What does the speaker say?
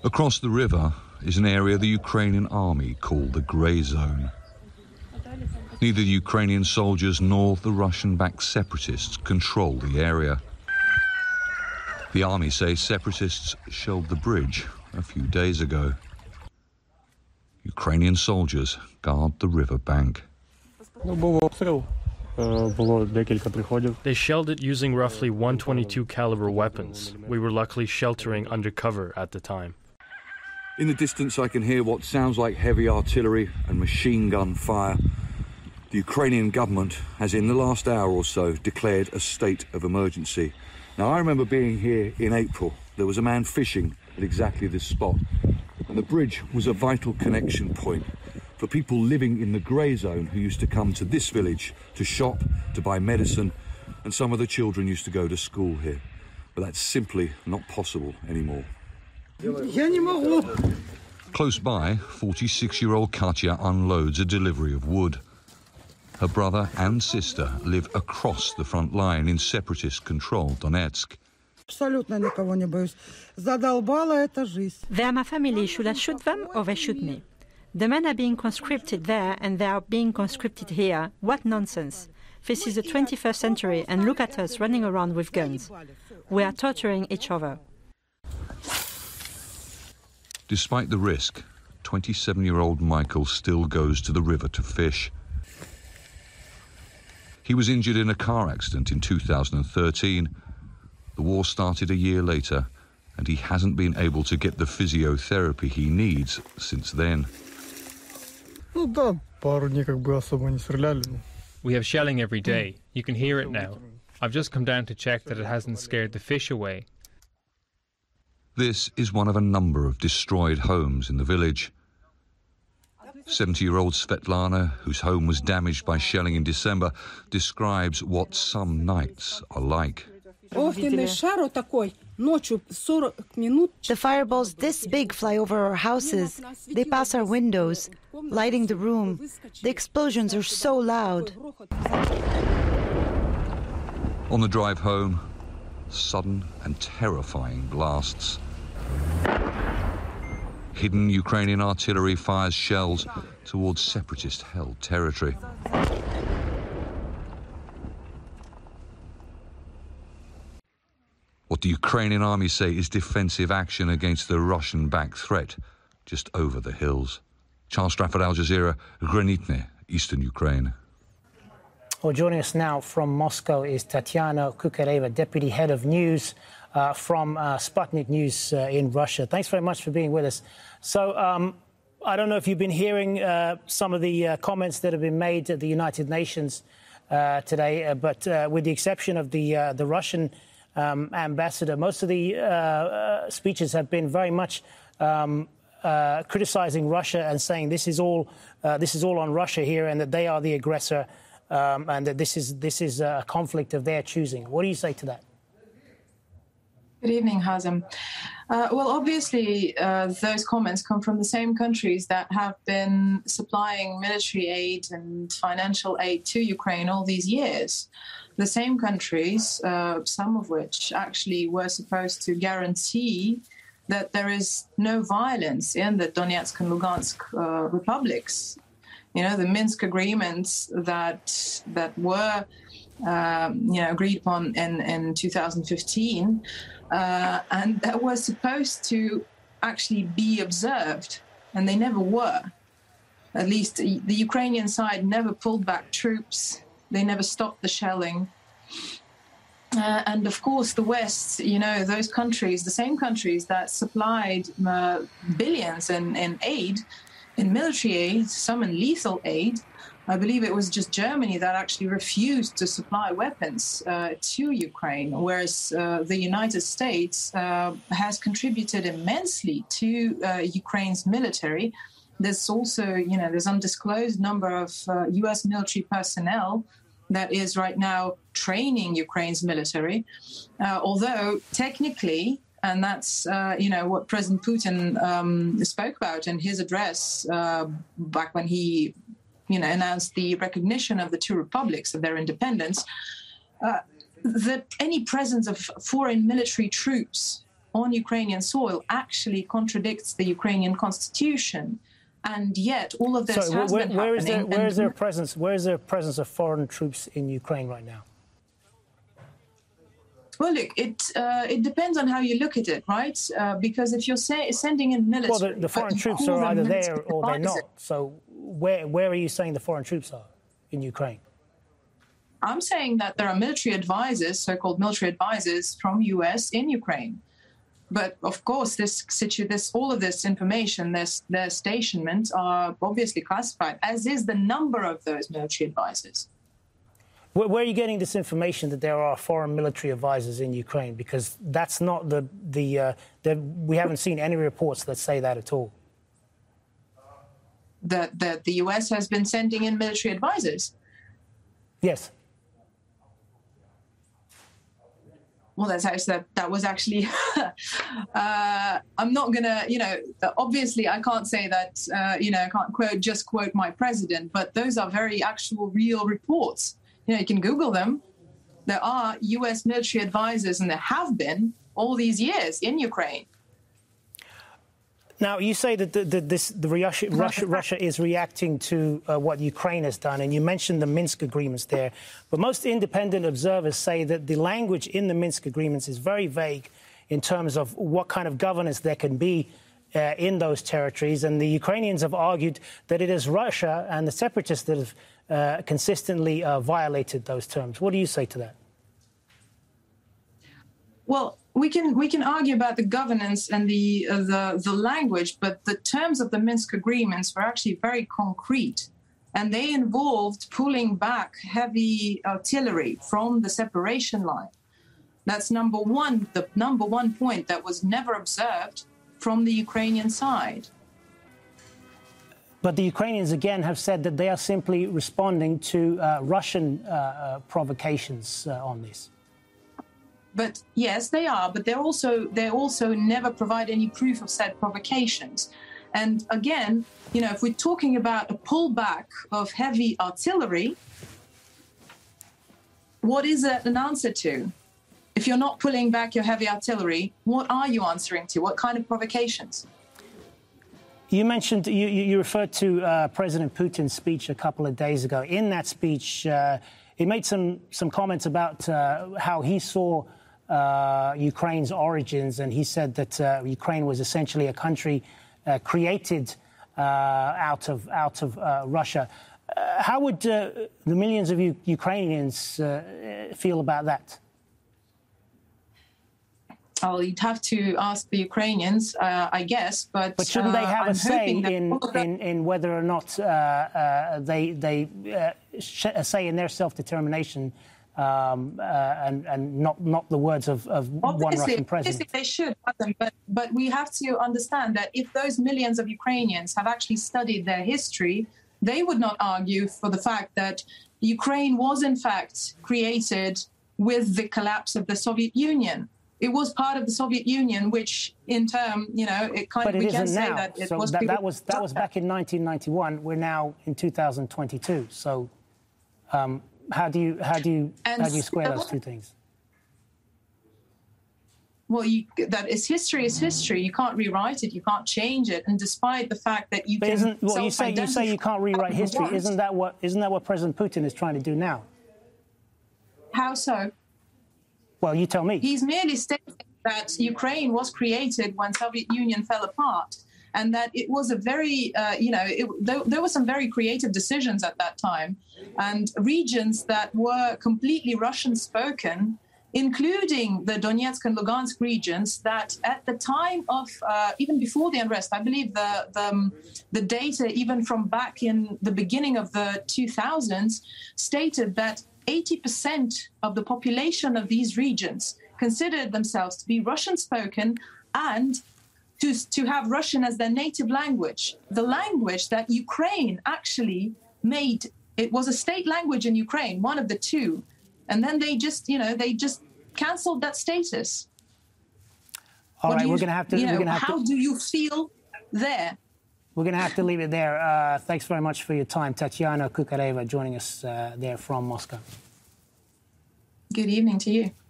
Across the river is an area the Ukrainian army call the Grey Zone. Neither the Ukrainian soldiers nor the Russian-backed separatists control the area. The army say separatists shelled the bridge a few days ago. Ukrainian soldiers guard the river bank. They shelled it using roughly 122 caliber weapons. We were luckily sheltering under cover at the time. In the distance I can hear what sounds like heavy artillery and machine gun fire. The Ukrainian government has in the last hour or so declared a state of emergency. Now I remember being here in April. There was a man fishing at exactly this spot. And the bridge was a vital connection point for people living in the Grey Zone who used to come to this village to shop, to buy medicine, and some of the children used to go to school here. But that's simply not possible anymore. Close by, 46-year-old Katya unloads a delivery of wood. Her brother and sister live across the front line in separatist-controlled Donetsk. They're my family. Should I shoot them or they shoot me? The men are being conscripted there and they are being conscripted here. What nonsense. This is the 21st century and look at us running around with guns. We are torturing each other. Despite the risk, 27-year-old Michael still goes to the river to fish. He was injured in a car accident in 2013. The war started a year later, and he hasn't been able to get the physiotherapy he needs since then. We have shelling every day. You can hear it now. I've just come down to check that it hasn't scared the fish away. This is one of a number of destroyed homes in the village. 70-year-old Svetlana, whose home was damaged by shelling in December, describes what some nights are like. The fireballs this big fly over our houses. They pass our windows, lighting the room. The explosions are so loud. On the drive home, sudden and terrifying blasts. Hidden Ukrainian artillery fires shells towards separatist-held territory. What the Ukrainian army say is defensive action against the Russian-backed threat just over the hills. Charles Strafford, Al Jazeera, Granitne, Eastern Ukraine. Well, joining us now from Moscow is Tatiana Kukareva, Deputy Head of News from Sputnik News in Russia. Thanks very much for being with us. So I don't know if you've been hearing some of the comments that have been made at the United Nations today, but with the exception of the Russian ambassador, most of the speeches have been very much criticizing Russia and saying this is all on Russia here, and that they are the aggressor, and that this is a conflict of their choosing. What do you say to that? Good evening, Hazem. Well, obviously, those comments come from the same countries that have been supplying military aid and financial aid to Ukraine all these years. The same countries, some of which actually were supposed to guarantee that there is no violence in the Donetsk and Lugansk republics. You know, the Minsk agreements that were agreed upon in 2015, and that were supposed to actually be observed, and they never were. At least the Ukrainian side never pulled back troops. They never stopped the shelling. And of course, the West, you know, those countries, the same countries that supplied billions in aid, in military aid, some in lethal aid. I believe it was just Germany that actually refused to supply weapons to Ukraine, whereas the United States has contributed immensely to Ukraine's military. There's also, you know, there's undisclosed number of U.S. military personnel that is right now training Ukraine's military, although technically, and that's, what President Putin spoke about in his address back when he, announced the recognition of the two republics, of their independence, that any presence of foreign military troops on Ukrainian soil actually contradicts the Ukrainian constitution. And yet all of this has been happening. Where is there a presence of foreign troops in Ukraine right now? Well, look, it depends on how you look at it, right? Because if you're sending in military... Well, the foreign troops are either there or they're not. So where are you saying the foreign troops are in Ukraine? I'm saying that there are military advisors, so-called military advisors from US in Ukraine. But of course, all of this information, their stationments are obviously classified, as is the number of those military advisors. Where are you getting this information that there are foreign military advisors in Ukraine? Because that's not we haven't seen any reports that say that at all. That the US has been sending in military advisors? Yes. Well, that was actually, I'm not going to, obviously I can't say that, I can't quote my president, but those are very actual real reports. You can Google them. There are US military advisors, and there have been all these years in Ukraine. Now, you say that Russia is reacting to what Ukraine has done, and you mentioned the Minsk agreements there. But most independent observers say that the language in the Minsk agreements is very vague in terms of what kind of governance there can be in those territories. And the Ukrainians have argued that it is Russia and the separatists that have consistently violated those terms. What do you say to that? Well, we can argue about the governance and the language, but the terms of the Minsk agreements were actually very concrete, and they involved pulling back heavy artillery from the separation line. That's number one, the number one point that was never observed from the Ukrainian side. But the Ukrainians, again, have said that they are simply responding to Russian provocations on this. But yes, they are. But they also never provide any proof of said provocations. And again, if we're talking about a pullback of heavy artillery, what is it an answer to? If you're not pulling back your heavy artillery, what are you answering to? What kind of provocations? You mentioned, you referred to President Putin's speech a couple of days ago. In that speech, he made some comments about how he saw Ukraine's origins, and he said that Ukraine was essentially a country created out of Russia. How would the millions of Ukrainians feel about that? Oh, you'd have to ask the Ukrainians, I guess. But shouldn't they have a say in whether or not they say in their self-determination and not the words of one Russian president? Obviously, they should have them, but we have to understand that if those millions of Ukrainians have actually studied their history, they would not argue for the fact that Ukraine was in fact created with the collapse of the Soviet Union. It was part of the Soviet Union, which, in turn, it kind of we can say that it was. That was back in 1991. We're now in 2022. So, how do you square those two things? Well, that is history. Is history. You can't rewrite it. You can't change it. And despite the fact that you you say you can't rewrite history. Isn't that what President Putin is trying to do now? How so? Well, you tell me. He's merely stating that Ukraine was created when Soviet Union fell apart, and that it was a very, there were some very creative decisions at that time, and regions that were completely Russian-spoken, including the Donetsk and Lugansk regions, that at the time of, even before the unrest, I believe the data even from back in the beginning of the 2000s stated that 80% of the population of these regions considered themselves to be Russian-spoken and to have Russian as their native language. The language that Ukraine actually made, it was a state language in Ukraine, one of the two. And then they just cancelled that status. All right, we're going to have to... How do you feel there? We're going to have to leave it there. Thanks very much for your time. Tatiana Kukareva joining us there from Moscow. Good evening to you.